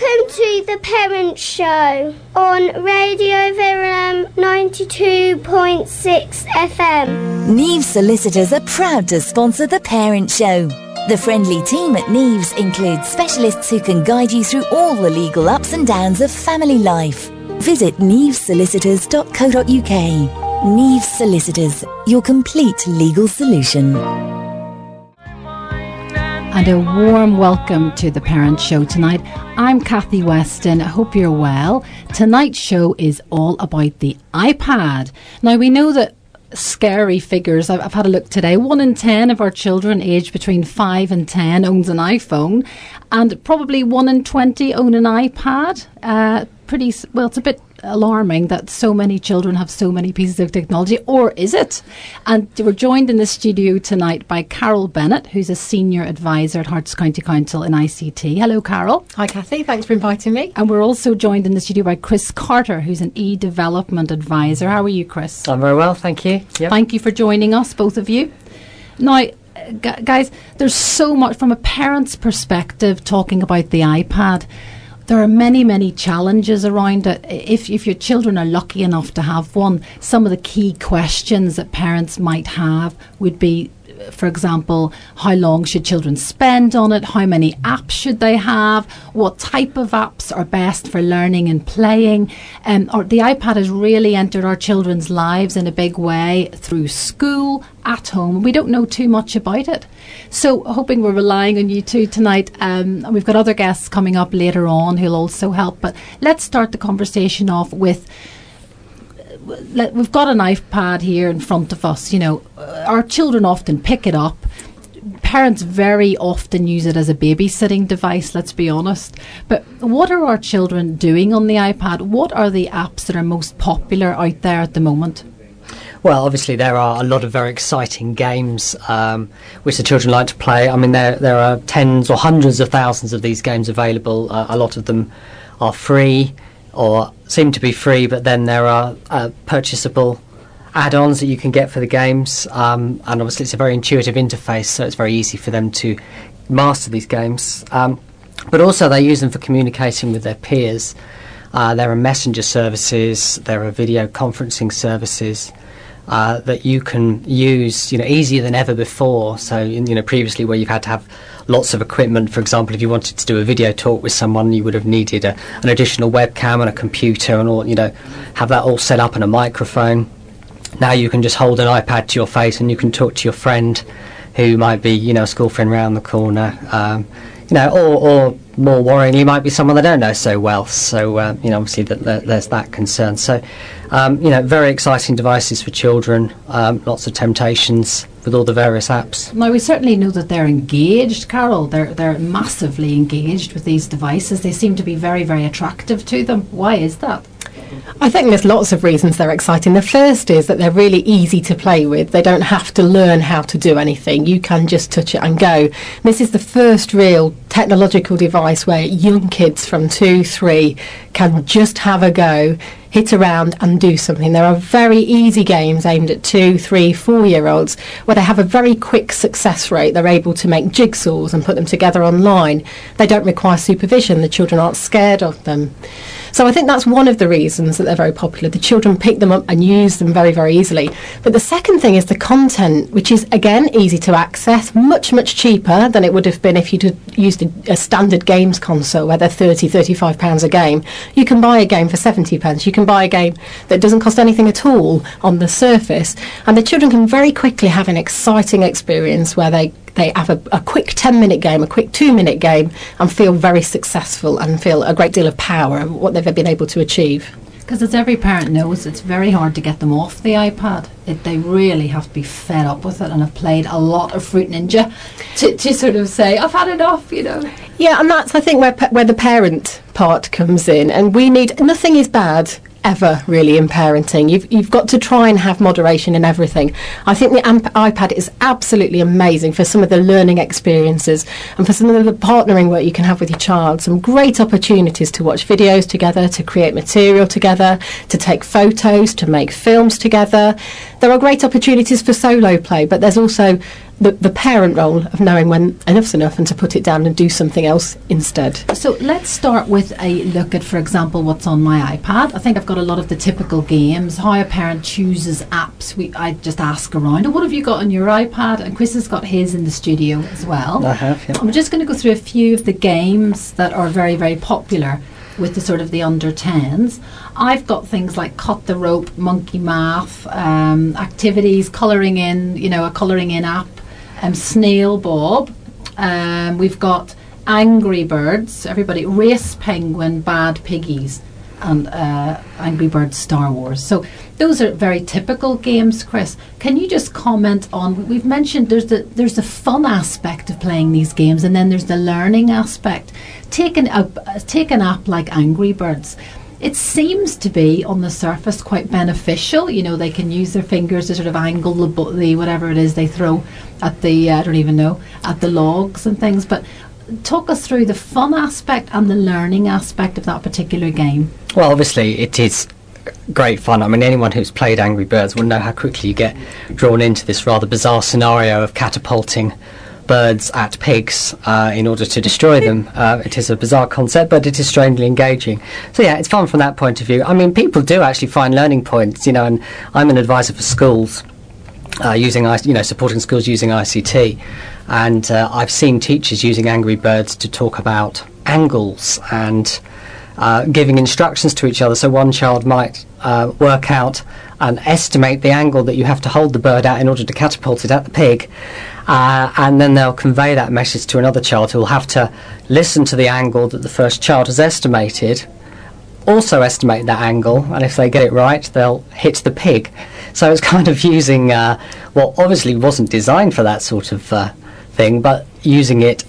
Welcome to the Parent Show on Radio Verulam 92.6 FM. Neves Solicitors are proud to sponsor the Parent Show. The friendly team at Neves includes specialists who can guide you through all the legal ups and downs of family life. Visit nevesolicitors.co.uk. Neves Solicitors, your complete legal solution. And a warm welcome to the Parent Show tonight. I'm Kathy Weston. I hope you're well. Tonight's show is all about the iPad. Now, we know that scary figures. I've had a look today. 1 in 10 of our children aged between 5 and 10 owns an iPhone, and probably 1 in 20 own an iPad. It's a bit alarming that so many children have so many pieces of technology, or is it? And we're joined in the studio tonight by Carol Bennett, who's a senior advisor at Hearts County Council in ICT. Hello, Carol. Hi, Kathy. Thanks for inviting me. And we're also joined in the studio by Chris Carter, who's an e-development advisor. How are you, Chris? I'm very well, thank you. Yep. Thank you for joining us, both of you. Now, guys, there's so much from a parent's perspective talking about the iPad. There are many, many challenges around it. If your children are lucky enough to have one, some of the key questions that parents might have would be, for example, how long should children spend on it? How many apps should they have? What type of apps are best for learning and playing? Or the iPad has really entered our children's lives in a big way through school, at home. We don't know too much about it. So hoping we're relying on you two tonight. And we've got other guests coming up later on who'll also help. But let's start the conversation off with, we've got an iPad here in front of us. You know, our children often pick it up. Parents very often use it as a babysitting device, let's be honest. But what are our children doing on the iPad? What are the apps that are most popular out there at the moment? Well, obviously there are a lot of very exciting games which the children like to play. I mean, there are tens or hundreds of thousands of these games available. A lot of them are free or seem to be free, but then there are purchasable add-ons that you can get for the games. And obviously it's a very intuitive interface, so it's very easy for them to master these games. But also they use them for communicating with their peers. There are messenger services, there are video conferencing services that you can use, easier than ever before. So, previously where you've had to have lots of equipment, for example, if you wanted to do a video talk with someone, you would have needed an additional webcam and a computer and all, have that all set up and a microphone. Now you can just hold an iPad to your face and you can talk to your friend who might be, a school friend round the corner, or more worryingly, might be someone they don't know so well. So, obviously there's that concern. So, very exciting devices for children, lots of temptations with all the various apps. Now, we certainly know that they're engaged, Carol. They're massively engaged with these devices. They seem to be very, very attractive to them. Why is that? I think there's lots of reasons they're exciting. The first is that they're really easy to play with. They don't have to learn how to do anything. You can just touch it and go. This is the first real technological device where young kids from 2, 3 can just have a go, hit around and do something. There are very easy games aimed at 2, 3, 4-year-olds where they have a very quick success rate. They're able to make jigsaws and put them together online. They don't require supervision. The children aren't scared of them. So I think that's one of the reasons that they're very popular. The children pick them up and use them very, very easily. But the second thing is the content, which is, again, easy to access, much, much cheaper than it would have been if you'd used a standard games console where they're £30, £35 a game. You can buy a game for £70. You can buy a game that doesn't cost anything at all on the surface. And the children can very quickly have an exciting experience where they have a quick 10-minute game, a quick 2-minute game, and feel very successful and feel a great deal of power of what they've been able to achieve. Because as every parent knows, it's very hard to get them off the iPad. They really have to be fed up with it and have played a lot of Fruit Ninja to sort of say, I've had enough, Yeah, and that's, I think, where the parent part comes in. And nothing is bad ever really in parenting. You've got to try and have moderation in everything. I think the iPad is absolutely amazing for some of the learning experiences and for some of the partnering work you can have with your child. Some great opportunities to watch videos together, to create material together, to take photos, to make films together. There are great opportunities for solo play, but there's also the parent role of knowing when enough's enough and to put it down and do something else instead. So let's start with a look at, for example, what's on my iPad. I think I've got a lot of the typical games, how a parent chooses apps. I just ask around, what have you got on your iPad? And Chris has got his in the studio as well. I have, yeah. I'm just going to go through a few of the games that are very, very popular with the sort of the under 10s. I've got things like Cut the Rope, Monkey Math, activities, colouring in, a colouring in app, Snail Bob. We've got Angry Birds, everybody, Race Penguin, Bad Piggies, and Angry Birds Star Wars. So those are very typical games. Chris, can you just comment on, we've mentioned there's the fun aspect of playing these games, and then there's the learning aspect. Take an app like Angry Birds. It seems to be on the surface quite beneficial. They can use their fingers to sort of angle the whatever it is they throw at the I don't even know, at the logs and things. But talk us through the fun aspect and the learning aspect of that particular game. Well, obviously it is great fun. I mean, anyone who's played Angry Birds will know how quickly you get drawn into this rather bizarre scenario of catapulting birds at pigs in order to destroy them. It is a bizarre concept, but it is strangely engaging. So yeah, it's fun from that point of view. I mean, people do actually find learning points, and I'm an advisor for schools supporting schools using ICT, and I've seen teachers using Angry Birds to talk about angles and giving instructions to each other. So one child might work out and estimate the angle that you have to hold the bird at in order to catapult it at the pig, and then they'll convey that message to another child who will have to listen to the angle that the first child has estimated, also estimate that angle, and if they get it right, they'll hit the pig. So it's kind of using what obviously wasn't designed for that sort of thing, but using it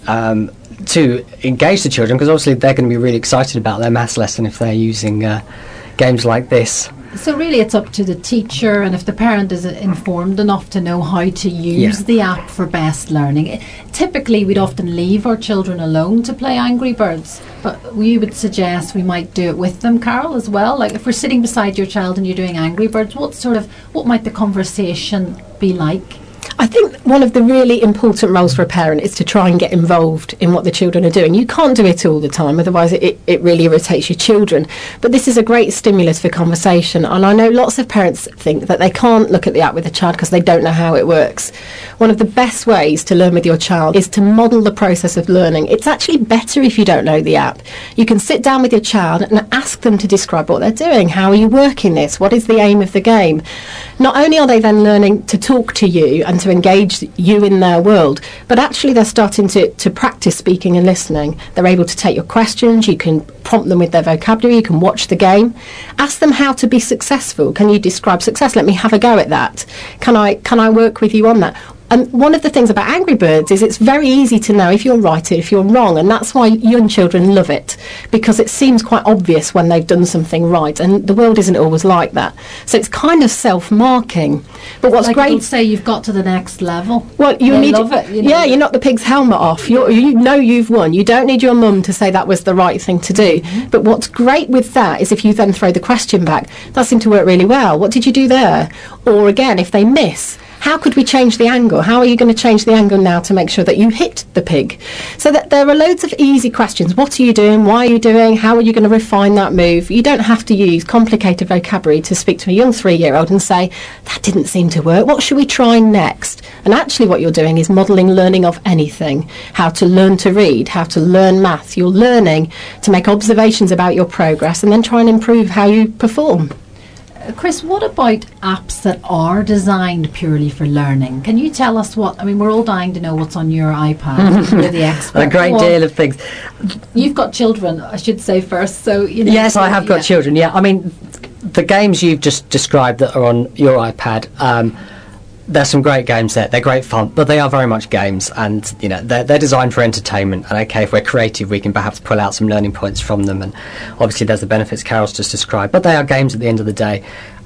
to engage the children, because obviously they're going to be really excited about their maths lesson if they're using games like this. So really it's up to the teacher, and if the parent is informed enough to know how to use the app for best learning. Typically we'd often leave our children alone to play Angry Birds, but we would suggest we might do it with them, Carol, as well. Like if we're sitting beside your child and you're doing Angry Birds, what might the conversation be like? I think one of the really important roles for a parent is to try and get involved in what the children are doing. You can't do it all the time, otherwise it really irritates your children. But this is a great stimulus for conversation, and I know lots of parents think that they can't look at the app with a child because they don't know how it works. One of the best ways to learn with your child is to model the process of learning. It's actually better if you don't know the app. You can sit down with your child and ask them to describe what they're doing. How are you working this? What is the aim of the game? Not only are they then learning to talk to you and to engage you in their world, but actually they're starting to practice speaking and listening. They're able to take your questions, you can prompt them with their vocabulary, you can watch the game. Ask them how to be successful. Can you describe success? Let me have a go at that. Can I work with you on that? And one of the things about Angry Birds is it's very easy to know if you're right or if you're wrong, and that's why young children love it, because it seems quite obvious when they've done something right, and the world isn't always like that. So it's kind of self-marking. But what's great... It'll say you've got to the next level. Well, you need love it. Yeah, you knock the pig's helmet off. You know you've won. You don't need your mum to say that was the right thing to do. Mm-hmm. But what's great with that is if you then throw the question back, that seemed to work really well. What did you do there? Or again, if they miss... How could we change the angle? How are you going to change the angle now to make sure that you hit the pig? So that there are loads of easy questions. What are you doing? Why are you doing? How are you going to refine that move? You don't have to use complicated vocabulary to speak to a young 3-year-old and say, that didn't seem to work. What should we try next? And actually what you're doing is modelling learning of anything. How to learn to read, how to learn maths. You're learning to make observations about your progress and then try and improve how you perform. Chris, what about apps that are designed purely for learning? Can you tell us we're all dying to know what's on your iPad. You're the expert. A great deal of things. You've got children, I should say first. So Yes, I have got children, yeah. I mean, the games you've just described that are on your iPad, there's some great games there. They're great fun, but they are very much games, and they're designed for entertainment. And okay, if we're creative, we can perhaps pull out some learning points from them. And obviously, there's the benefits Carol's just described. But they are games at the end of the day.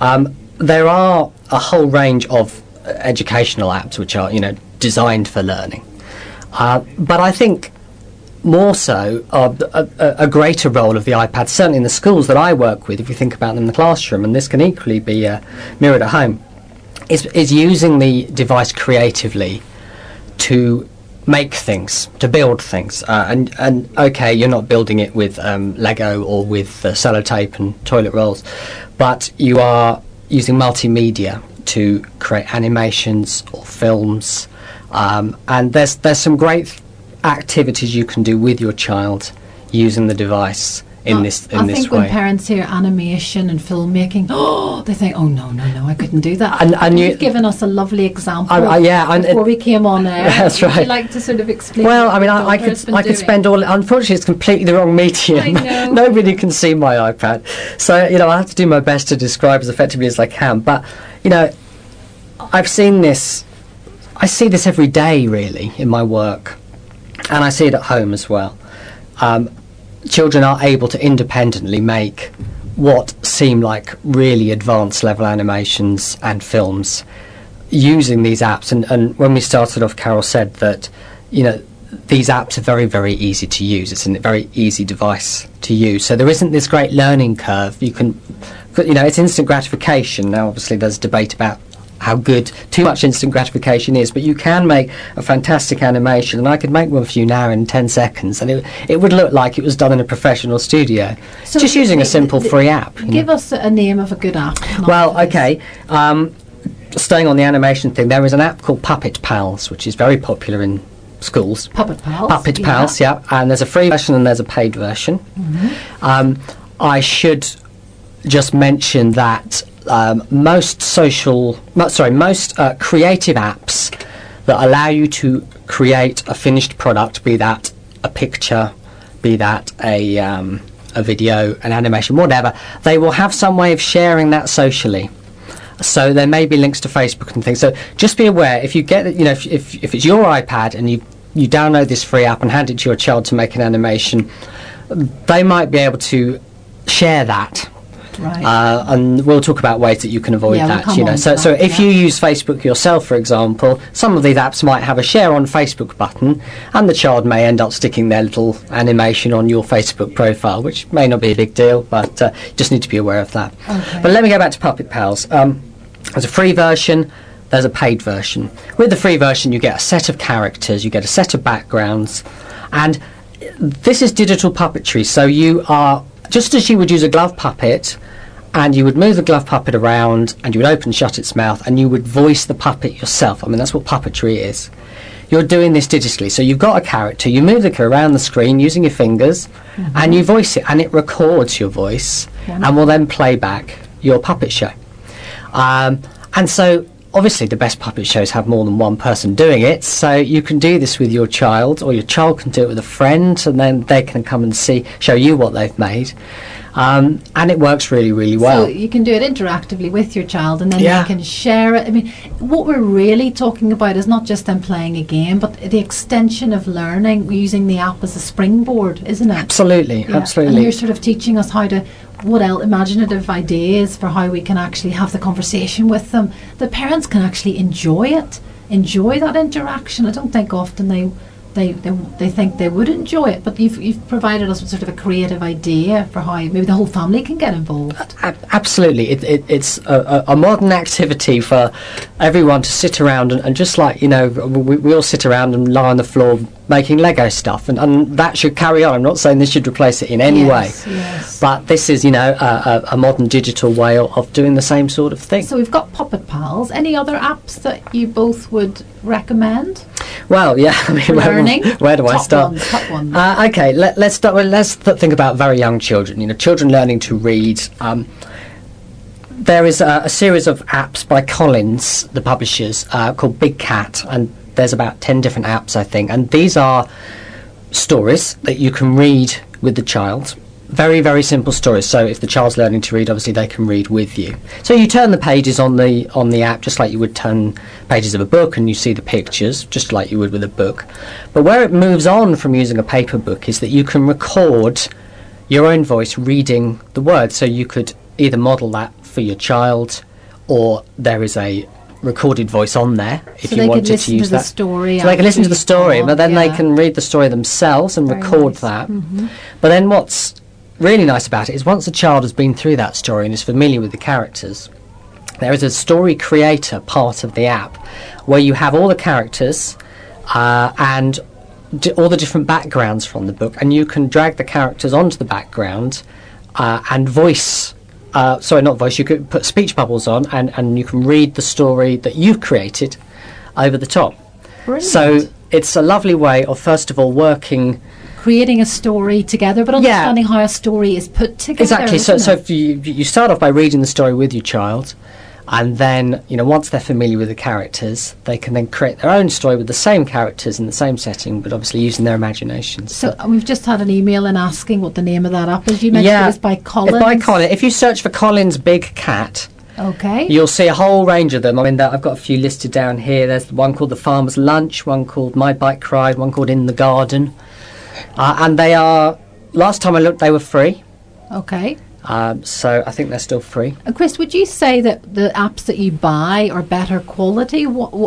There are a whole range of educational apps which are designed for learning. But I think more so a greater role of the iPad, certainly in the schools that I work with. If you think about them in the classroom, and this can equally be mirrored at home. Is using the device creatively to make things, to build things. And okay, you're not building it with Lego or with sellotape and toilet rolls, but you are using multimedia to create animations or films. And there's some great activities you can do with your child using the device in this way. I think when parents hear animation and filmmaking, they think, oh no, I couldn't do that. And you've given us a lovely example before we came on air. That's right. Would you like to sort of explain? Well, I mean, I could spend all. Unfortunately, it's completely the wrong medium. I know. Nobody can see my iPad, so I have to do my best to describe as effectively as I can. But I've seen this. I see this every day, really, in my work, and I see it at home as well. Children are able to independently make what seem like really advanced level animations and films using these apps. And when we started off, Carol said that, these apps are very, very easy to use. It's a very easy device to use. So there isn't this great learning curve. You can, it's instant gratification. Now, obviously, there's debate about how good too much instant gratification is, but you can make a fantastic animation, and I could make one for you now in 10 seconds, and it would look like it was done in a professional studio, so just using a simple free app. Give us a name of a good app. Well, okay, staying on the animation thing, there is an app called Puppet Pals, which is very popular in schools. Puppet Pals, yeah, and there's a free version and there's a paid version. I should just mention that most creative apps that allow you to create a finished product, be that a picture, be that a video, an animation, whatever, they will have some way of sharing that socially. So there may be links to Facebook and things. So just be aware, if you get, if it's your iPad and you download this free app and hand it to your child to make an animation, they might be able to share that. Right. And we'll talk about ways that you can avoid that. So if you use Facebook yourself, for example, some of these apps might have a share on Facebook button, and the child may end up sticking their little animation on your Facebook profile, which may not be a big deal, but you just need to be aware of that. Okay. But let me go back to Puppet Pals. There's a free version, there's a paid version. With the free version, you get a set of characters, you get a set of backgrounds, and this is digital puppetry. So you are, just as you would use a glove puppet, and you would move the glove puppet around, and you would open and shut its mouth, and you would voice the puppet yourself. I mean, that's what puppetry is. You're doing this digitally. So you've got a character, you move it around the screen using your fingers, and you voice it, and it records your voice, and will then play back your puppet show. And so, obviously, the best puppet shows have more than one person doing it, so you can do this with your child, or your child can do it with a friend, and then they can come and show you what they've made. And it works really, really well. So you can do it interactively with your child, and then they can share it. I mean, what we're really talking about is not just them playing a game, but the extension of learning using the app as a springboard, isn't it? Absolutely. And you're sort of teaching us how to, imaginative ideas for how we can actually have the conversation with them. The parents can actually enjoy that interaction. I don't think often they think they would enjoy it, but you've provided us with sort of a creative idea for how maybe the whole family can get involved. Absolutely, it's a modern activity for everyone to sit around and just like we all sit around and lie on the floor making Lego stuff, and that should carry on. I'm not saying this should replace it in any way, but this is a modern digital way of doing the same sort of thing. So we've got Puppet Pals. Any other apps that you both would recommend? Well, yeah. I mean, where do I start? Top one. Okay, let's start. Well, let's think about very young children. Children learning to read. There is a series of apps by Collins, the publishers, called Big Cat, and there's about 10 different apps, I think, and these are stories that you can read with the child. Very, very simple stories. So if the child's learning to read, obviously they can read with you. So you turn the pages on the app just like you would turn pages of a book, and you see the pictures just like you would with a book. But where it moves on from using a paper book is that you can record your own voice reading the words. So you could either model that for your child, or there is a recorded voice on there if you wanted to use that. So they can listen to the story, but then they can read the story themselves and record that. But then what's really nice about it is once the child has been through that story and is familiar with the characters, there is a story creator part of the app where you have all the characters and all the different backgrounds from the book, and you can drag the characters onto the background and voice. You could put speech bubbles on, and you can read the story that you've created over the top. Brilliant. So it's a lovely way of, first of all, creating a story together, but understanding how a story is put together. Exactly. So if you start off by reading the story with your child, and then, once they're familiar with the characters, they can then create their own story with the same characters in the same setting, but obviously using their imagination. So we've just had an email in asking what the name of that app is. You mentioned it was by Collins. It's by Collins. If you search for Collins Big Cat, okay, you'll see a whole range of them. I mean, I've got a few listed down here. There's one called The Farmer's Lunch, one called My Bike Ride, one called In the Garden. And they are, last time I looked, they were free. Okay. So I think they're still free. Chris, would you say that the apps that you buy are better quality?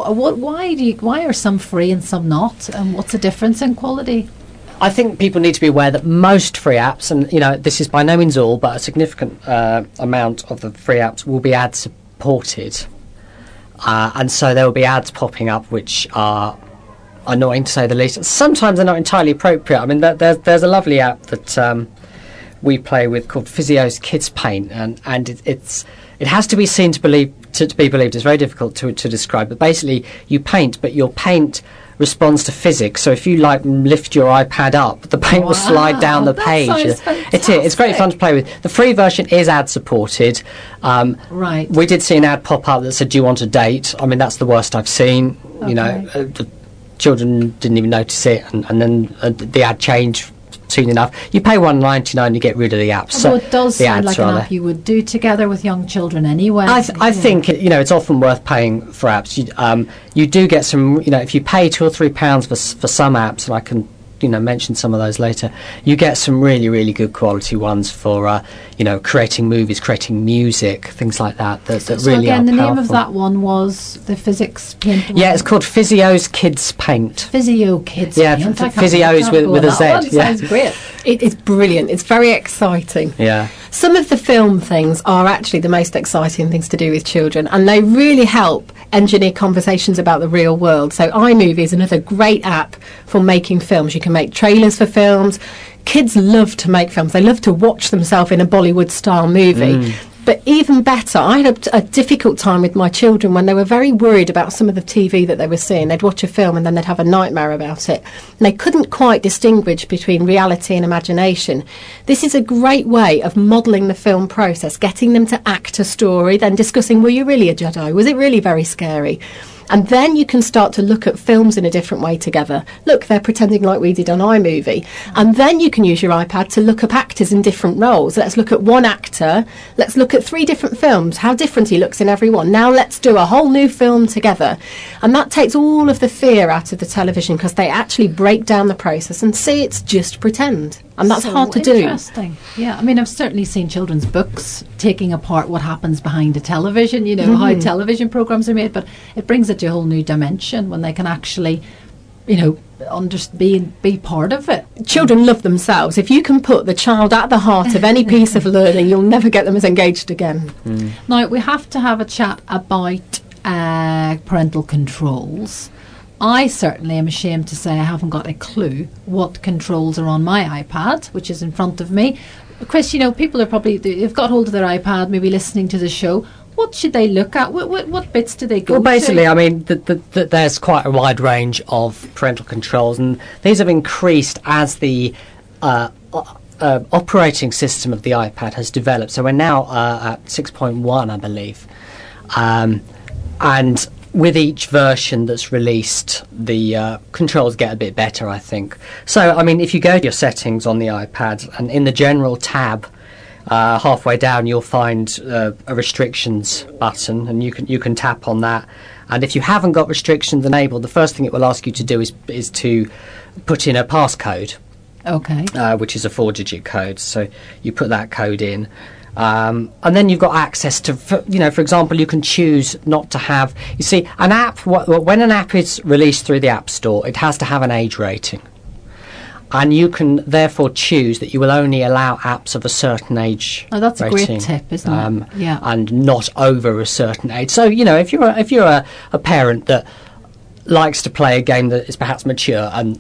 Why are some free and some not? And what's the difference in quality? I think people need to be aware that most free apps, and this is by no means all, but a significant amount of the free apps will be ad supported, and so there will be ads popping up which are annoying, to say the least. Sometimes they're not entirely appropriate. I mean, there's a lovely app that we play with called Physio's Kids Paint, and it has to be seen to be believed. It's very difficult to describe, but basically you paint, but your paint responds to physics. So if you lift your iPad up, the paint will slide down the page. It's great fun to play with. The free version is ad supported. Right. We did see an ad pop up that said, "Do you want a date?" I mean, that's the worst I've seen. Okay. The children didn't even notice it, and then the ad changed soon enough. You pay $1.99, you get rid of the app. So it does sound like an app you would do together with young children anyway. I think it's often worth paying for apps. You do get some. If you pay £2 or £3 for some apps, and I can mention some of those later, you get some really, really good quality ones for creating movies, creating music, things like that. That really again, are the powerful. name of that one was the physics paint one. Yeah, it's called Physio's Kids Paint. Physio Kids Yeah, Paint. Physio's with a Z. That Yeah. sounds great. It is brilliant. It's very exciting. Yeah. Some of the film things are actually the most exciting things to do with children, and they really help engineer conversations about the real world. So iMovie is another great app for making films. You can make trailers for films. Kids love to make films. They love to watch themselves in a Bollywood-style movie. But even better, I had a difficult time with my children when they were very worried about some of the TV that they were seeing. They'd watch a film and then they'd have a nightmare about it. And they couldn't quite distinguish between reality and imagination. This is a great way of modelling the film process, getting them to act a story, then discussing, were you really a Jedi? Was it really very scary? And then you can start to look at films in a different way together. Look, they're pretending like we did on iMovie. And then you can use your iPad to look up actors in different roles. Let's look at one actor. Let's look at 3 different films, how different he looks in every one. Now let's do a whole new film together. And that takes all of the fear out of the television, because they actually break down the process and see it's just pretend. And that's hard to do. Interesting. Yeah, I mean, I've certainly seen children's books taking apart what happens behind a television, how television programmes are made, but it brings it to a whole new dimension when they can actually, be part of it. Children love themselves. If you can put the child at the heart of any piece of learning, you'll never get them as engaged again. Now, we have to have a chat about parental controls. I certainly am ashamed to say I haven't got a clue what controls are on my iPad, which is in front of me. Chris, people are they've got hold of their iPad, maybe listening to the show. What should they look at? What bits do they go to? Well, basically, I mean, there's quite a wide range of parental controls, and these have increased as the operating system of the iPad has developed. So we're now at 6.1, I believe. And with each version that's released, the controls get a bit better, I think. So, I mean, if you go to your settings on the iPad, and in the general tab, halfway down, you'll find a restrictions button, and you can tap on that. And if you haven't got restrictions enabled, the first thing it will ask you to do is to put in a passcode. Okay. Which is a 4-digit code. So you put that code in. And then you've got access to, for example, you can choose not to have... You see, an app, when an app is released through the App Store, it has to have an age rating. And you can therefore choose that you will only allow apps of a certain age. Oh, that's rating, a great tip, isn't it? Yeah. And not over a certain age. So, if you're a parent that likes to play a game that is perhaps mature, and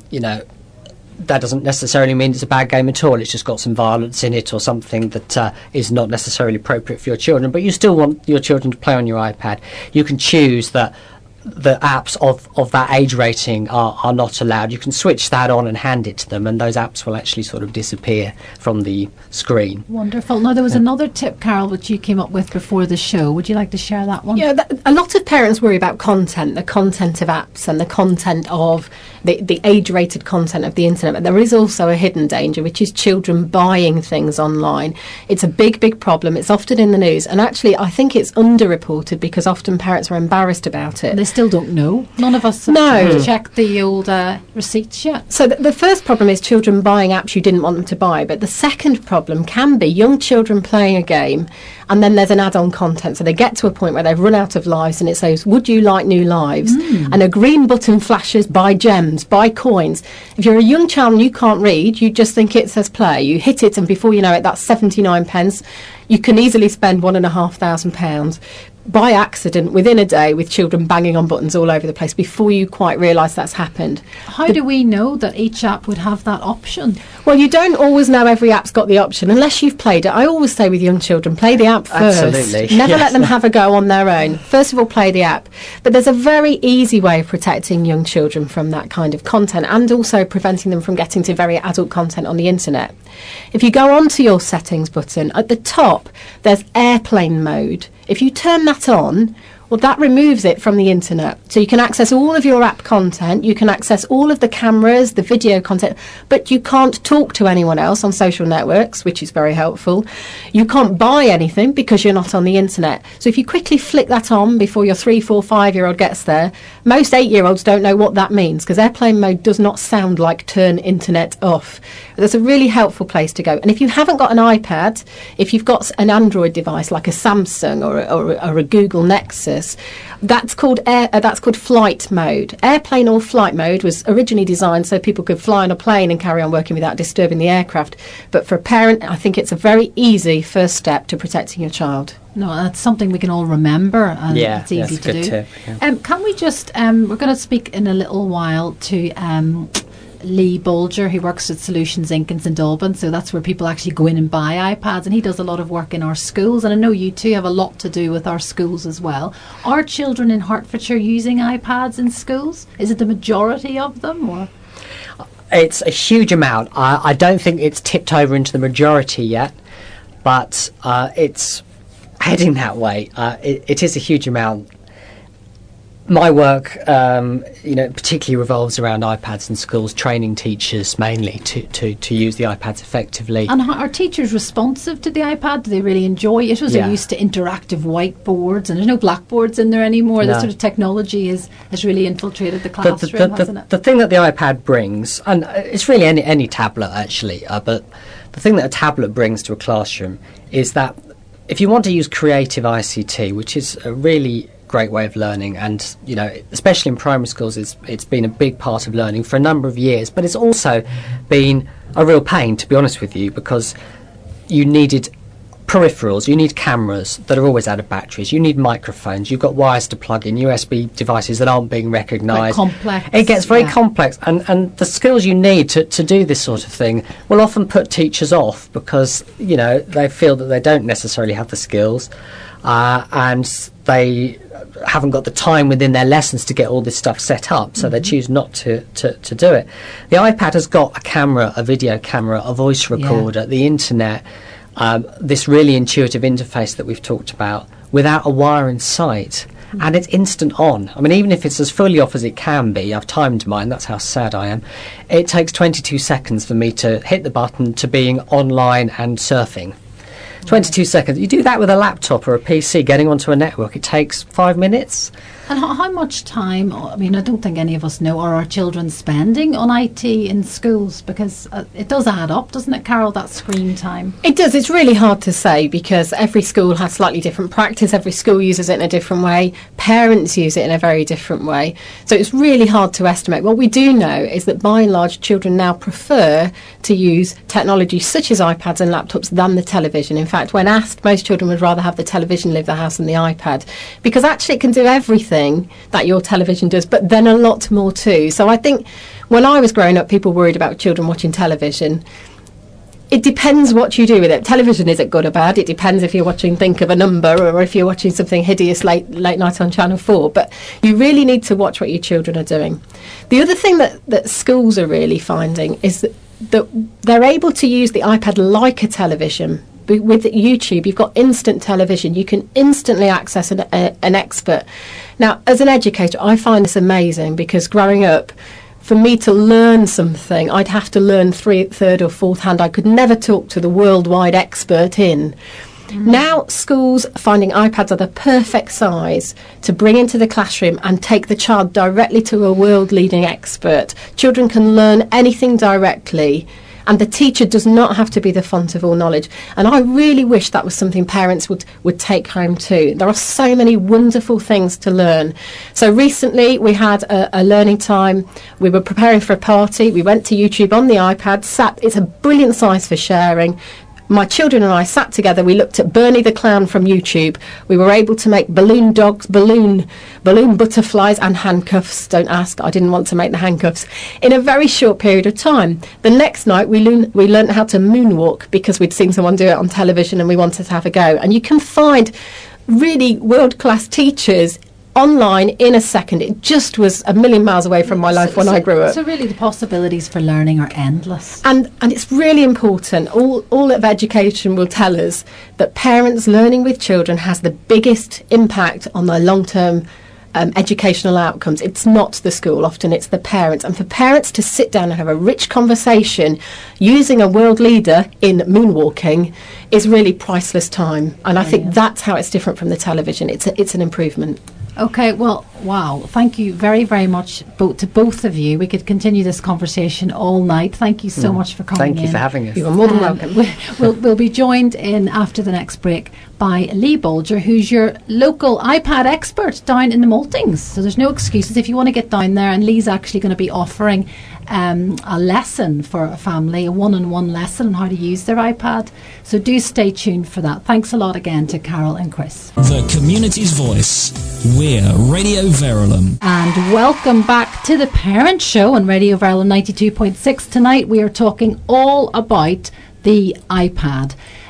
that doesn't necessarily mean it's a bad game at all. It's just got some violence in it or something that is not necessarily appropriate for your children, but you still want your children to play on your iPad. You can choose that the apps of that age rating are not allowed. You can switch that on and hand it to them, and those apps will actually sort of disappear from the screen. Wonderful. Now, there was another tip, Carol, which you came up with before the show. Would you like to share that one? Yeah, a lot of parents worry about content, the content of apps and the content of the age-rated content of the internet. But there is also a hidden danger, which is children buying things online. It's a big, big problem. It's often in the news. And actually, I think it's underreported because often parents are embarrassed about it. They still don't know. None of us have checked the old receipts yet. So the first problem is children buying apps you didn't want them to buy. But the second problem can be young children playing a game and then there's an add-on content. So they get to a point where they've run out of lives and it says, would you like new lives? And a green button flashes, buy gems, buy coins. If you're a young child and you can't read, you just think it says play. You hit it and before you know it, that's 79 pence. You can easily spend £1,500 by accident within a day with children banging on buttons all over the place before you quite realise that's happened. How do we know that each app would have that option? Well, you don't always know every app's got the option unless you've played it. I always say with young children, play the app first. Absolutely. Never let them have a go on their own. First of all, play the app. But there's a very easy way of protecting young children from that kind of content and also preventing them from getting to very adult content on the internet. If you go onto your settings button, at the top, there's airplane mode. If you turn that on, well, that removes it from the internet. So you can access all of your app content, you can access all of the cameras, the video content, but you can't talk to anyone else on social networks, which is very helpful. You can't buy anything because you're not on the internet. So if you quickly flick that on before your 3, 4, 5-year-old gets there, most 8-year-olds don't know what that means because airplane mode does not sound like turn internet off. That's a really helpful place to go. And if you haven't got an iPad, if you've got an Android device like a Samsung or a Google Nexus, that's called flight mode. Airplane or flight mode was originally designed so people could fly on a plane and carry on working without disturbing the aircraft. But for a parent, I think it's a very easy first step to protecting your child. No, that's something we can all remember, and it's easy to do. Tip, yeah. Can we just? We're going to speak in a little while to Lee Bolger, who works at Solutions Inc. in St Albans, so that's where people actually go in and buy iPads, and he does a lot of work in our schools, and I know you two have a lot to do with our schools as well. Are children in Hertfordshire using iPads in schools? Is it the majority of them, or? It's a huge amount. I don't think it's tipped over into the majority yet, but it's heading that way. It is a huge amount. My work, particularly revolves around iPads in schools, training teachers mainly to use the iPads effectively. And are teachers responsive to the iPad? Do they really enjoy it? They're used to interactive whiteboards, and there's no blackboards in there anymore. No. This sort of technology has really infiltrated the classroom, hasn't it? The thing that the iPad brings, and it's really any tablet actually, but the thing that a tablet brings to a classroom is that if you want to use creative ICT, which is a really great way of learning, and especially in primary schools it's been a big part of learning for a number of years, but it's also been a real pain, to be honest with you, because you needed peripherals, you need cameras that are always out of batteries, you need microphones, you've got wires to plug in, USB devices that aren't being recognised. Quite complex. It gets very complex, and the skills you need to do this sort of thing will often put teachers off because they feel that they don't necessarily have the skills, and they haven't got the time within their lessons to get all this stuff set up, so they choose not to do it. The iPad has got a camera, a video camera, a voice recorder, the internet, this really intuitive interface that we've talked about without a wire in sight, and it's instant on. I mean, even if it's as fully off as it can be, I've timed mine, that's how sad I am, it takes 22 seconds for me to hit the button to being online and surfing. 22 seconds. You do that with a laptop or a PC getting onto a network, it takes 5 minutes. And how much time, I mean, I don't think any of us know, are our children spending on IT in schools? Because it does add up, doesn't it, Carol, that screen time? It does. It's really hard to say because every school has slightly different practice. Every school uses it in a different way. Parents use it in a very different way. So it's really hard to estimate. What we do know is that by and large, children now prefer to use technology such as iPads and laptops than the television. In fact, fact, when asked, most children would rather have the television leave the house than the iPad, because actually it can do everything that your television does, but then a lot more too. So I think when I was growing up, people worried about children watching television. It depends what you do with it. Television isn't good or bad. It depends if you're watching Think of a Number or if you're watching something hideous late night on Channel 4. But you really need to watch what your children are doing. The other thing that schools are really finding is that they're able to use the iPad like a television. With YouTube, you've got instant television. You can instantly access an expert. Now, as an educator, I find this amazing because growing up, for me to learn something, I'd have to learn third or fourth hand. I could never talk to the worldwide expert in. Now schools are finding iPads are the perfect size to bring into the classroom and take the child directly to a world-leading expert. Children can learn anything directly, and the teacher does not have to be the font of all knowledge. And I really wish that was something parents would take home too. There are so many wonderful things to learn. So recently we had a learning time. We were preparing for a party. We went to YouTube on the iPad, it's a brilliant size for sharing. My children and I sat together. We looked at Bernie the Clown from YouTube. We were able to make balloon dogs, balloon butterflies and handcuffs. Don't ask, I didn't want to make the handcuffs. In a very short period of time. The next night we learned how to moonwalk because we'd seen someone do it on television and we wanted to have a go. And you can find really world-class teachers online in a second. It just was a million miles away from my life when I grew up. So really the possibilities for learning are endless. And it's really important. All of education will tell us that parents learning with children has the biggest impact on their long-term educational outcomes. It's not the school, often it's the parents. And for parents to sit down and have a rich conversation using a world leader in moonwalking is really priceless time. And I think that's how it's different from the television. It's an improvement. Okay, well, wow. Thank you very, very much to both of you. We could continue this conversation all night. Thank you so much for coming in. Thank you for having us. You are more than welcome. We'll be joined in after the next break by Lee Bolger, who's your local iPad expert down in the Maltings. So there's no excuses if you want to get down there. And Lee's actually going to be offering a lesson for a family, a one-on-one lesson on how to use their iPad. So do stay tuned for that. Thanks a lot again to Carol and Chris. The community's voice. We're Radio Verulam. And welcome back to the Parent Show on Radio Verulam 92.6. Tonight we are talking all about the iPad.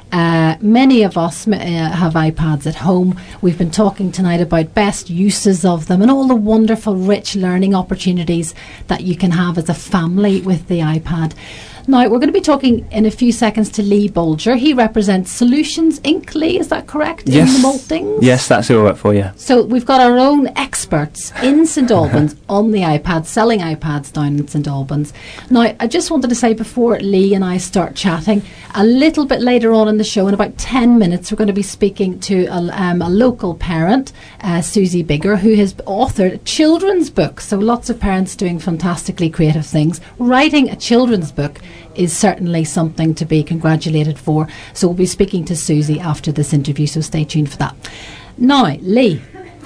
Many of us have iPads at home. We've been talking tonight about best uses of them and all the wonderful, rich learning opportunities that you can have as a family with the iPad. Now, we're going to be talking in a few seconds to Lee Bolger. He represents Solutions Inc. Lee, is that correct? Yes. In the Maltings? Yes, that's all right for you. So we've got our own experts in St Albans on the iPad, selling iPads down in St Albans. Now, I just wanted to say before Lee and I start chatting, a little bit later on in the show, in about 10 minutes, we're going to be speaking to a local parent, Susie Bigger, who has authored a children's book. So lots of parents doing fantastically creative things. Writing a children's book is certainly something to be congratulated for. So we'll be speaking to Susie after this interview, so stay tuned for that. Now, Lee,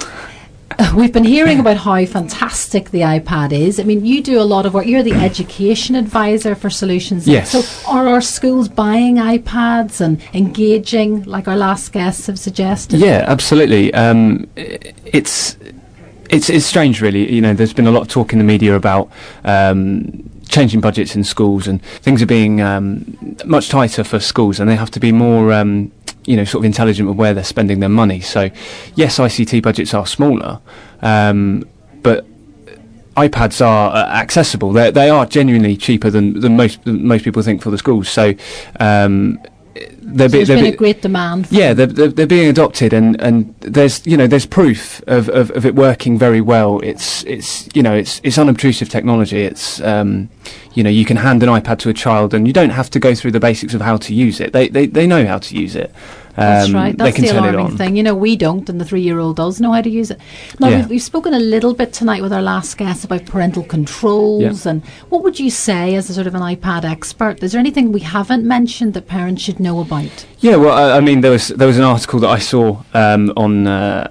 we've been hearing about how fantastic the iPad is. I mean, you do a lot of work. You're the education advisor for Solutions. Yes. So are our schools buying iPads and engaging, like our last guests have suggested? Yeah, absolutely. It's strange, really. You know, there's been a lot of talk in the media about changing budgets in schools, and things are being much tighter for schools, and they have to be more sort of intelligent with where they're spending their money. So yes, ICT budgets are smaller, but iPads are accessible. They are genuinely cheaper than most people think for the schools. So there's been a great demand for they're being adopted, and there's proof of it working very well. It's unobtrusive technology. It's you can hand an iPad to a child and you don't have to go through the basics of how to use it. They know how to use it. That's right. That's they can the turn alarming it on. thing. We don't, and the 3-year-old does know how to use it. Now, we've spoken a little bit tonight with our last guest about parental controls, and what would you say as a sort of an iPad expert? Is there anything we haven't mentioned that parents should know about? Yeah, well, I mean, there was an article that I saw on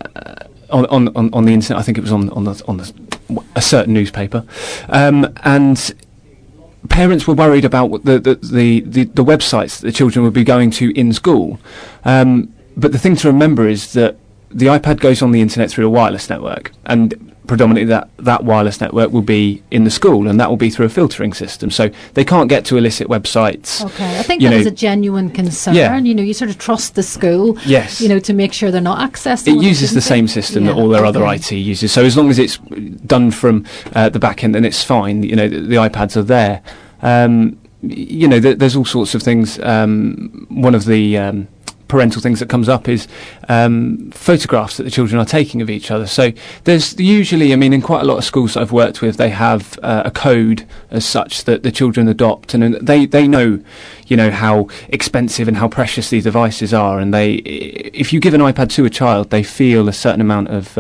the internet. I think it was on a certain newspaper, and parents were worried about the websites that the children would be going to in school. But the thing to remember is that the iPad goes on the internet through a wireless network, and predominantly that wireless network will be in the school, and that will be through a filtering system. So they can't get to illicit websites. Okay, I think that is a genuine concern. Yeah. You sort of trust the school. Yes. To make sure they're not accessing. It uses the same system that all their other IT uses. So as long as it's done from the back end, then it's fine. The iPads are there. There's all sorts of things. One of the parental things that comes up is photographs that the children are taking of each other. So there's usually, in quite a lot of schools that I've worked with, they have a code as such that the children adopt, and they know, how expensive and how precious these devices are, and if you give an iPad to a child, they feel a certain amount of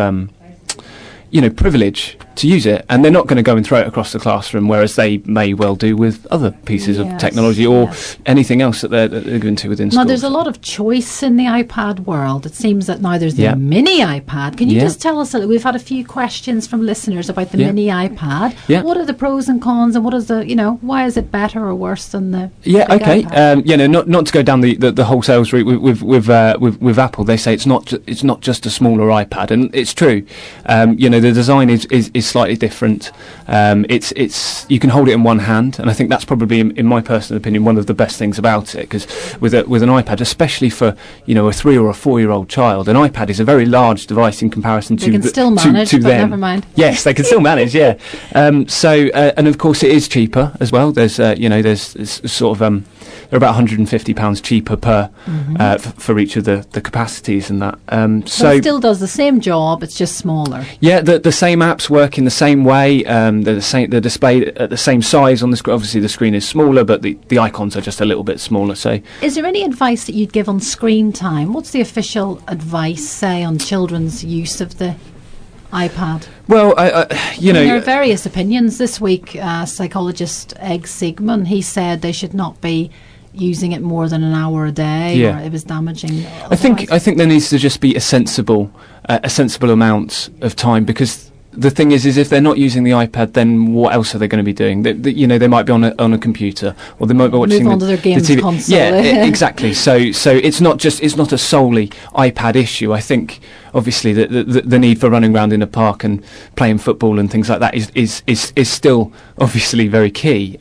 privilege to use it, and they're not going to go and throw it across the classroom, whereas they may well do with other pieces of technology or anything else that they're given to within school. Now, there's a lot of choice in the iPad world. It seems that now there's the mini iPad. Can you just tell us, we've had a few questions from listeners about the mini iPad. Yeah. What are the pros and cons, and what is why is it better or worse than the big iPad? Not to go down the whole sales route with Apple. They say it's not just a smaller iPad, and it's true. The design is slightly different. It's you can hold it in one hand, and I think that's probably, in my personal opinion, one of the best things about it. Because with an iPad, especially for a 3 or a 4-year-old child, an iPad is a very large device in comparison to them. They can still manage, but never mind. Yes, they can still manage. Yeah. And of course, it is cheaper as well. There's sort of they're about £150 cheaper per for each of the capacities and that. So it still does the same job. It's just smaller. Yeah, the same apps work in the same way. They're displayed at the same size on the screen. Obviously, the screen is smaller, but the icons are just a little bit smaller. So, is there any advice that you'd give on screen time? What's the official advice, say, on children's use of the iPad? Well, there are various opinions. This week, psychologist Egg Sigmund, he said they should not be using it more than an hour a day, or it was damaging. I think there needs to just be a sensible amount of time, because the thing is if they're not using the iPad, then what else are they going to be doing? They might be on a computer, or they might be watching move on to their games the TV. console. Yeah, exactly. So it's not a solely iPad issue. I think obviously the need for running around in a park and playing football and things like that is still obviously very key.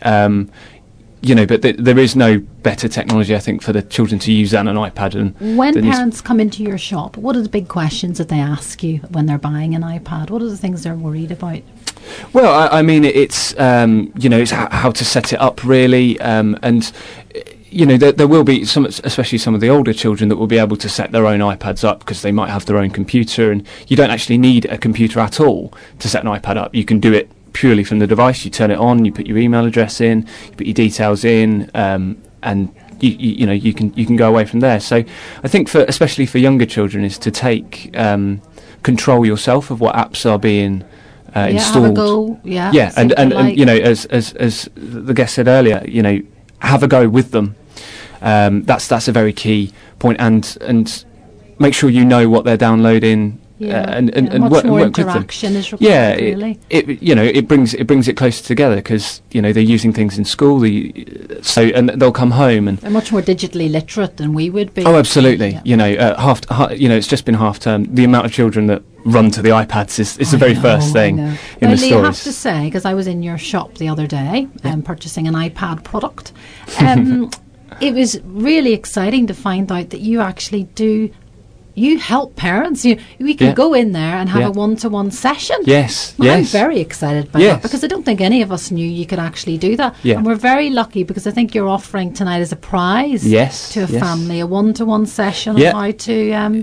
But there is no better technology, I think, for the children to use than an iPad. And when parents come into your shop, what are the big questions that they ask you when they're buying an iPad? What are the things they're worried about? Well, it's it's how to set it up, really, and there will be some, especially some of the older children, that will be able to set their own iPads up because they might have their own computer, and you don't actually need a computer at all to set an iPad up. You can do it purely from the device. You turn it on, you put your email address in, you put your details in, and you can go away from there. So I think especially for younger children is to take control yourself of what apps are being installed. Have a go. And as the guest said earlier, have a go with them. That's a very key point, and make sure you know what they're downloading. And much more work interaction with them. is required, really. It brings it closer together, because they're using things in school, and they'll come home and they're much more digitally literate than we would be. Oh, absolutely. It's just been half term. The amount of children that run to the iPads is the very first thing in the stores. I have to say, because I was in your shop the other day purchasing an iPad product, it was really exciting to find out that you actually do. You help parents. We can go in there and have a one-to-one session. Yes, I'm very excited by that, because I don't think any of us knew you could actually do that. And we're very lucky, because I think you're offering tonight as a prize to a family a one-to-one session on how to.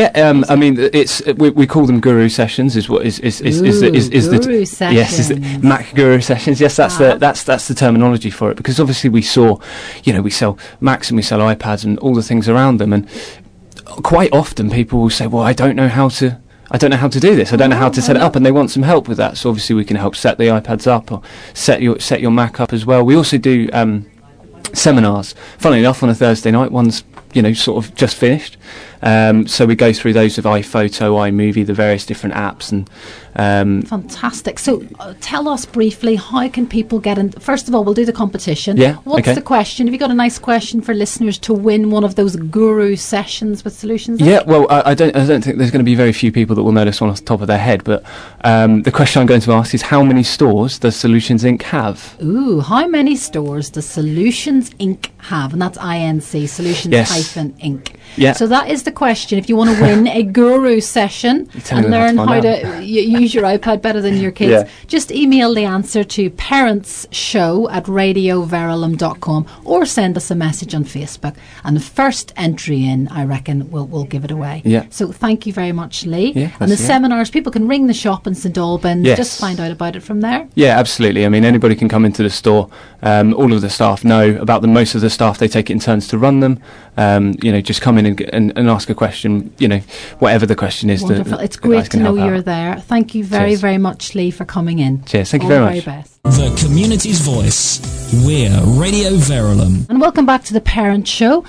We call them guru sessions. Guru sessions. Yes, Mac guru sessions. Yes, that's the terminology for it, because obviously we saw, we sell Macs and we sell iPads and all the things around them, and quite often people will say, well, I don't know how to do this. I don't know how to set it up, and they want some help with that. So obviously we can help set the iPads up, or set your Mac up as well. We also do seminars. Funnily enough, on a Thursday night, one's sort of just finished, So we go through those with iPhoto, iMovie, the various different apps, and fantastic. So tell us briefly, how can people get in? First of all, we'll do the competition. Yeah. What's okay. the question? Have you got a nice question for listeners to win one of those guru sessions with Solutions Inc? Yeah, well, I don't think there's going to be very few people that will know this one off the top of their head, but the question I'm going to ask is, how many stores does Solutions Inc. have? Ooh, how many stores does Solutions Inc. have? And that's INC, Solutions-Inc. Yeah. So that is the question. If you want to win a guru session and learn how to use your iPad better than your kids, just email the answer to parentshow@radioverulam.com or send us a message on Facebook. And the first entry in, I reckon, we'll give it away. Yeah. So thank you very much, Lee. Yeah, and the seminars, people can ring the shop in St Albans, just find out about it from there. Yeah, absolutely. I mean, anybody can come into the store. All of the staff know about them. Most of the staff, they take it in turns to run them. Just come in and ask a question, whatever the question is. Wonderful. It's great to know you're there. Thank you very, very much, Lee, for coming in. Cheers. Thank you very much. Best. The community's voice. We're Radio Verulam. And welcome back to the Parent Show.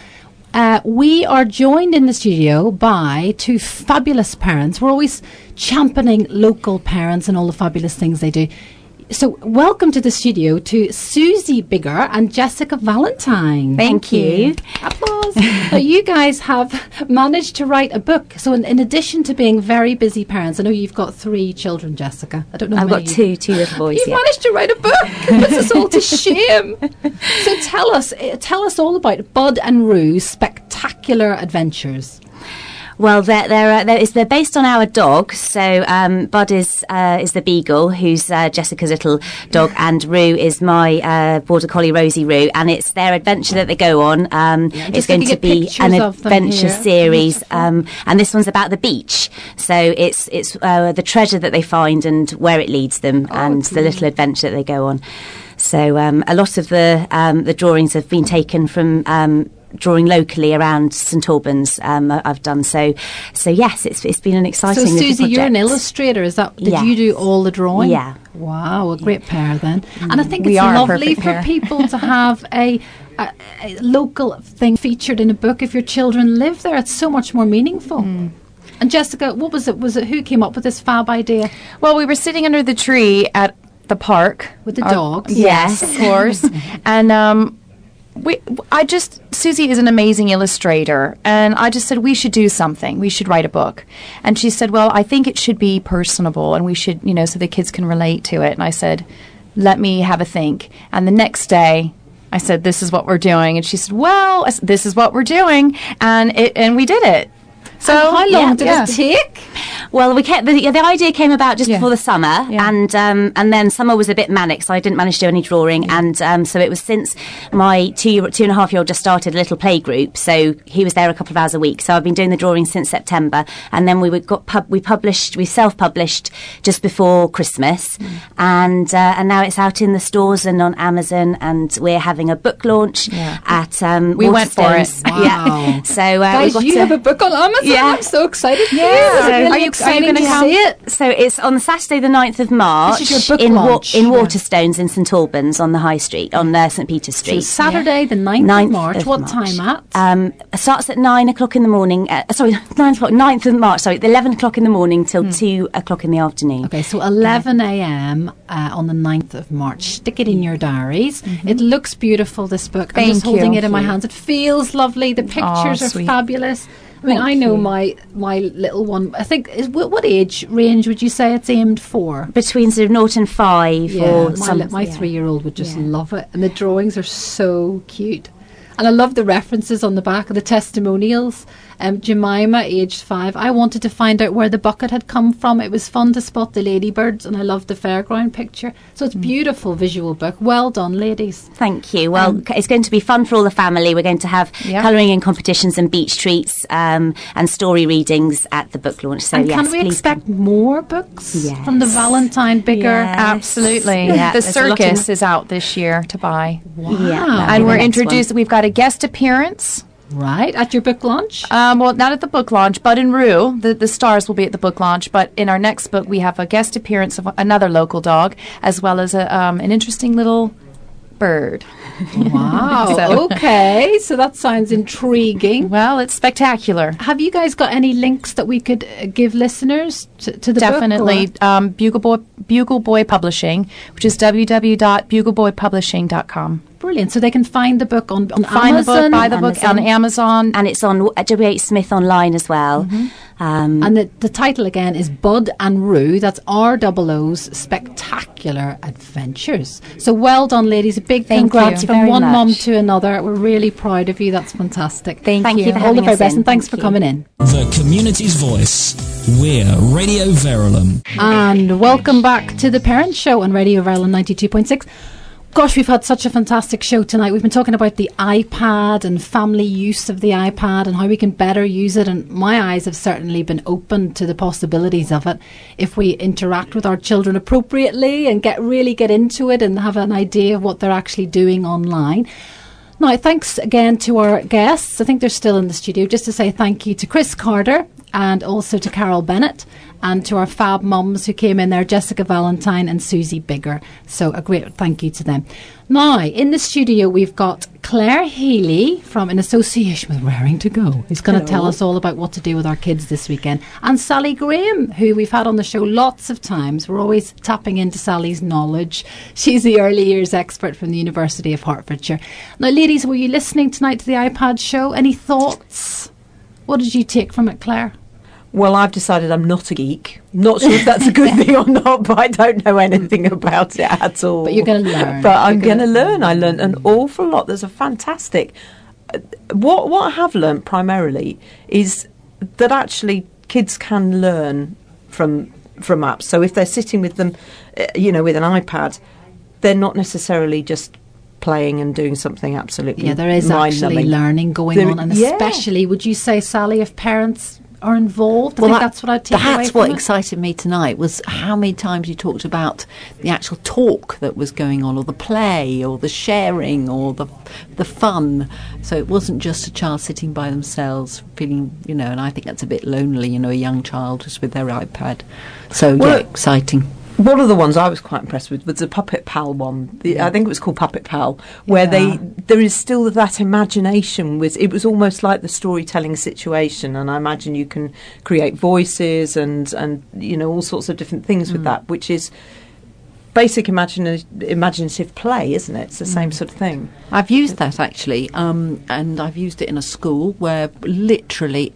We are joined in the studio by two fabulous parents. We're always championing local parents and all the fabulous things they do. So welcome to the studio to Susie Bigger and Jessica Valentine. Thank you. Applause. Now, you guys have managed to write a book. So in addition to being very busy parents, I know you've got 3 children, Jessica. I don't know. I've got two little boys. You've managed to write a book. Puts us all to shame. So tell us all about Bud and Rue's spectacular adventures. Well, they're based on our dog. So Bud is the beagle, who's Jessica's little dog, and Rue is my border collie, Rosie Rue, and it's their adventure that they go on. It's going to be an adventure series, and this one's about the beach. So it's the treasure that they find and where it leads them, and the little adventure that they go on. So a lot of the drawings have been taken from drawing locally around St Albans. I've done so yes, it's been an exciting So Susie, project. you're an illustrator, is that? Did you do all the drawing? Yeah. Wow, a great pair then. And I think We it's are a lovely perfect for pair. people to have a local thing featured in a book. If your children live there, it's so much more meaningful. And Jessica, what was it? Was it who came up with this fab idea? Well, we were sitting under the tree at the park With the dogs? Yes, of course. And Susie is an amazing illustrator, and I just said we should do something. We should write a book. And she said, well, I think it should be personable, and we should, so the kids can relate to it. And I said, let me have a think. And the next day, I said, this is what we're doing. And she said, well, this is what we're doing. And we did it. So how long did it take? Well, the idea came about just before the summer, and then summer was a bit manic, so I didn't manage to do any drawing, and so it was since my 2.5-year-old just started a little play group, so he was there a couple of hours a week. So I've been doing the drawing since September, and then we self-published just before Christmas, and now it's out in the stores and on Amazon, and we're having a book launch at we went for it. Wow. Yeah. So Guys, you have a book on Amazon? Yeah. I'm so excited for you. So Really are you exciting going to to come? see it? So it's on Saturday the 9th of March This is your book in launch. Waterstones in St Albans on the High Street, on St Peter So Street. Saturday, the 9th of March. What time at? It starts at 9 o'clock in the morning. 9th of March, 11 o'clock in the morning till 2 o'clock in the afternoon. Okay, so 11 a.m. On the 9th of March. Stick it in your diaries. It looks beautiful, this book. I'm just Thank holding you. it in my hands. It feels lovely. The pictures are sweet. fabulous. I mean, I know my little one, I think, what age range would you say it's aimed for? Between sort of 0 and 5 or something. My 3-year-old would just love it. And the drawings are so cute. And I love the references on the back of the testimonials. Jemima, aged 5. I wanted to find out where the bucket had come from. It was fun to spot the ladybirds, and I loved the fairground picture. So it's a beautiful visual book. Well done, ladies. Thank you. Well, it's going to be fun for all the family. We're going to have colouring in competitions and beach treats and story readings at the book launch. So And yes, can we please expect more books Yes. from the Valentine Bigger? Yes. Absolutely. Yeah, The there's a lot circus is out this year to buy. Wow. Yeah. And the we're next introduced, we've got a guest appearance. Right, at your book launch? Well, not at the book launch. Bud and Rue, the stars will be at the book launch. But in our next book, we have a guest appearance of another local dog, as well as an interesting little bird. Wow. Okay. So that sounds intriguing. Well, it's spectacular. Have you guys got any links that we could give listeners to the Definitely. book? Bugle Boy Publishing, which is www.bugleboypublishing.com. Brilliant. So they can find the book on Find Amazon. the book, buy the book on Amazon. And it's on W.H. Smith online as well. And the title again is Bud and Roo. That's ROO's Spectacular Adventures. So well done, ladies. A big Thank congrats you from very one mum much. to another. We're really proud of you. That's fantastic. Thank you for All the having very us best, in. and thanks Thank for you. coming in. The community's voice. We're Radio Verulam. And welcome back to the Parent Show on Radio Verulam 92.6. Gosh, we've had such a fantastic show tonight. We've been talking about the iPad and family use of the iPad and how we can better use it. And my eyes have certainly been opened to the possibilities of it if we interact with our children appropriately and really get into it and have an idea of what they're actually doing online. Now, thanks again to our guests. I think they're still in the studio. Just to say thank you to Chris Carter and also to Carol Bennett, and to our fab mums who came in there, Jessica Valentine and Susie Bigger. So a great thank you to them. Now, in the studio, we've got Claire Healy in association with Raring to Go, who's going to tell us all about what to do with our kids this weekend. And Sally Graham, who we've had on the show lots of times. We're always tapping into Sally's knowledge. She's the early years expert from the University of Hertfordshire. Now, ladies, were you listening tonight to the iPad show? Any thoughts? What did you take from it, Claire? Well, I've decided I'm not a geek. Not sure if that's a good thing or not, but I don't know anything about it at all. But you're going to learn. But I'm going to learn. I learned an awful lot. There's a fantastic... What I have learned primarily is that actually kids can learn from apps. So if they're sitting with them, with an iPad, they're not necessarily just playing and doing something absolutely there is actually learning going on, and especially, would you say, Sally, if parents are involved? I think that's what I'd take away That's from what it. excited me tonight, was how many times you talked about the actual talk that was going on, or the play, or the sharing, or the fun. So it wasn't just a child sitting by themselves feeling, and I think that's a bit lonely, a young child just with their iPad. So exciting. One of the ones I was quite impressed with was the Puppet Pal one. I think it was called Puppet Pal, where there is still that imagination. It was almost like the storytelling situation, and I imagine you can create voices and all sorts of different things with that, which is basic imaginative play, isn't it? It's the same sort of thing. I've used that actually, and I've used it in a school where literally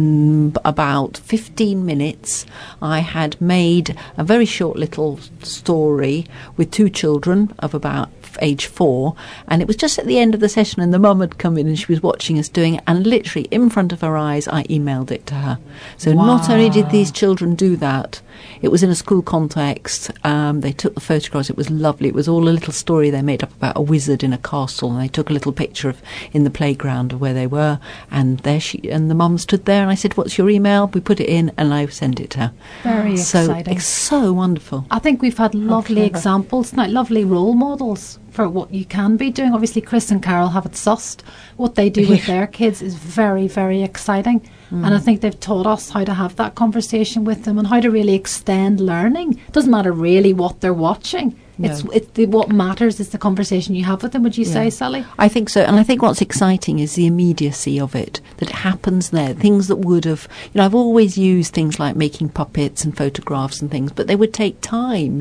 in about 15 minutes I had made a very short little story with two children of about age 4, and it was just at the end of the session, and the mum had come in and she was watching us doing it, and literally in front of her eyes I emailed it to her. So not only did these children do that, it was in a school context. They took the photographs. It was lovely. It was all a little story they made up about a wizard in a castle, and they took a little picture in the playground of where they were, and there the mum stood there, and I said, "What's your email?" We put it in, and I sent it to her. Very exciting. It's so wonderful. I think we've had lovely examples tonight, lovely role models for what you can be doing. Obviously, Chris and Carol have it sussed. What they do with their kids is very, very exciting. And I think they've taught us how to have that conversation with them and how to really extend learning. It doesn't matter really what they're watching. No. What matters is the conversation you have with them, would you say, Sally? I think so. And I think what's exciting is the immediacy of it, that it happens there. Things that would have, I've always used things like making puppets and photographs and things, but they would take time,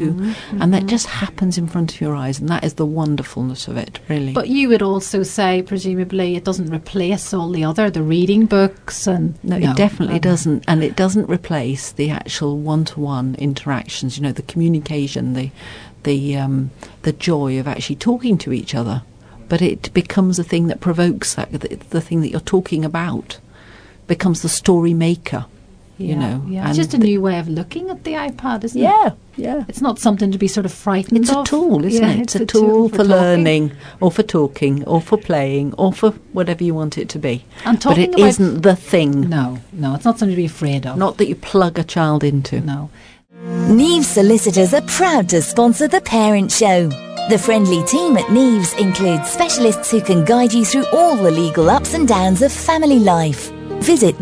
and that just happens in front of your eyes, and that is the wonderfulness of it, really. But you would also say, presumably, it doesn't replace all the reading books and... No, it definitely doesn't. And it doesn't replace the actual one-to-one interactions, the communication, the joy of actually talking to each other. But it becomes a thing that provokes that, the thing that you're talking about becomes the story maker, Yeah, it's just a new way of looking at the iPad, isn't it? Yeah. It's not something to be sort of frightened of. It's a tool, isn't it? It's a tool for learning, or for talking, or for playing, or for whatever you want it to be. But it isn't the thing. No, it's not something to be afraid of. Not that you plug a child into. No. Neves Solicitors are proud to sponsor The Parent Show. The friendly team at Neves includes specialists who can guide you through all the legal ups and downs of family life. Visit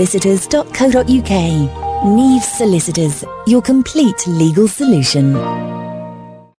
nevesolicitors.co.uk. Neves Solicitors, your complete legal solution.